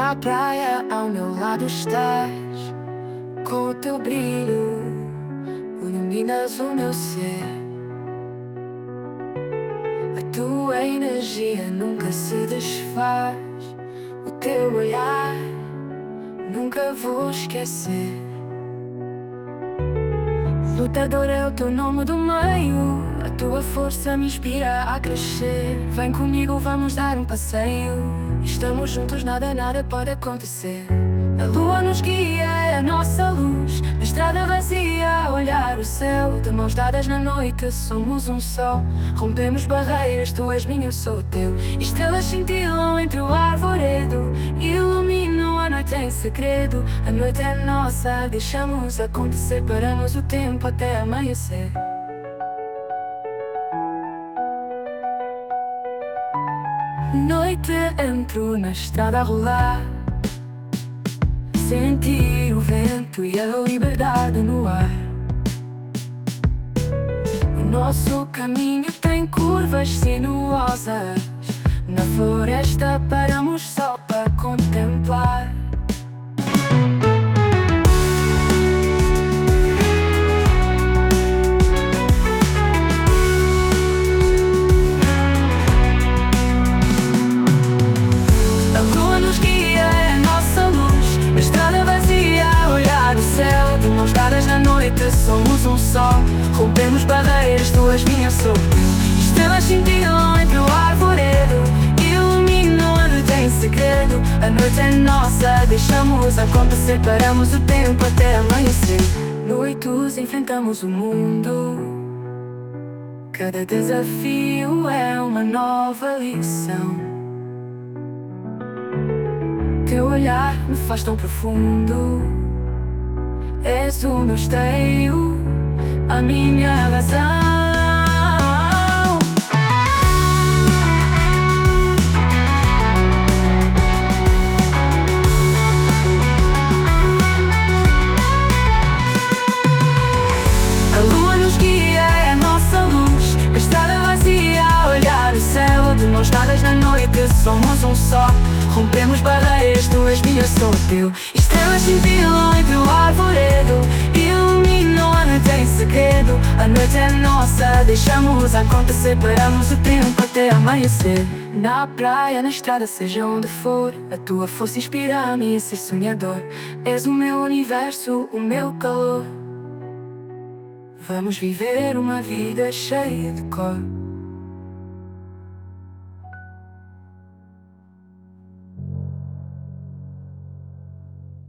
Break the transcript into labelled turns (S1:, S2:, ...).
S1: Na praia ao meu lado estás, com o teu brilho iluminas o meu ser. A tua energia nunca se desfaz, o teu olhar nunca vou esquecer. Lutador é o teu nome do meio, a tua força me inspira a crescer. Vem comigo, vamos dar um passeio, estamos juntos, nada pode acontecer. A lua nos guia, é a nossa luz, na estrada vazia a olhar o céu. De mãos dadas na noite somos um só, rompemos barreiras, tu és minha, eu sou teu. Estrelas cintilam entre o arvoredo, iluminam a noite em segredo. A noite é nossa, deixamos acontecer, paramos o tempo até amanhecer. Noite, entro na estrada a rolar, sentir o vento e a liberdade no ar. O nosso caminho tem curvas sinuosas, na floresta paramos só para contemplar. Somos um só, rompemos barreiras, tu és minha, eu sou teu. Estrelas cintilam entre o arvoredo, iluminam a noite em segredo. A noite é nossa, deixamos acontecer, paramos o tempo até amanhecer. Noites enfrentamos o mundo, cada desafio é uma nova lição. Teu olhar me faz tão profundo, és o meu esteio, a minha razão. A lua nos guia, é a nossa luz, a estrada vazia a olhar o céu. De mãos dadas na noite somos um só, rompemos barreiras, tu és minha, eu sou teu. Estrelas cintilam entre o arvoredo, iluminam a noite em segredo. A noite é nossa, deixamos acontecer, paramos o tempo até amanhecer. Na praia, na estrada, seja onde for, a tua força inspira-me a ser sonhador. És o meu universo, o meu calor. Vamos viver uma vida cheia de cor.